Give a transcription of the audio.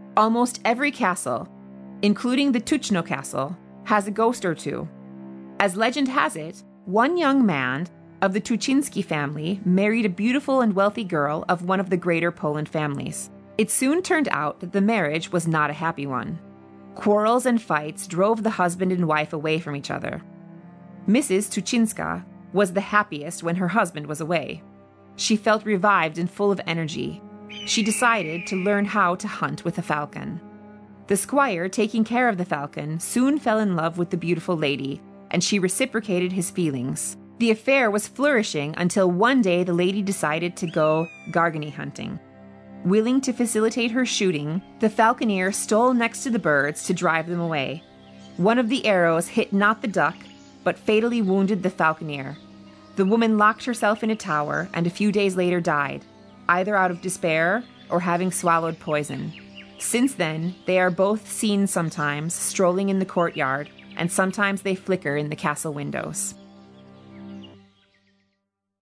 Almost every castle, including the Tuchno Castle, has a ghost or two. As legend has it, one young man of the Tuchinski family married a beautiful and wealthy girl of one of the Greater Poland families. It soon turned out that the marriage was not a happy one. Quarrels and fights drove the husband and wife away from each other. Mrs. Tuchinska was the happiest when her husband was away. She felt revived and full of energy. She decided to learn how to hunt with a falcon. The squire taking care of the falcon soon fell in love with the beautiful lady, and she reciprocated his feelings. The affair was flourishing until one day the lady decided to go gargany hunting. Willing to facilitate her shooting, the falconer stole next to the birds to drive them away. One of the arrows hit not the duck, but fatally wounded the falconer. The woman locked herself in a tower and a few days later died, either out of despair or having swallowed poison. Since then, they are both seen sometimes strolling in the courtyard, and sometimes they flicker in the castle windows.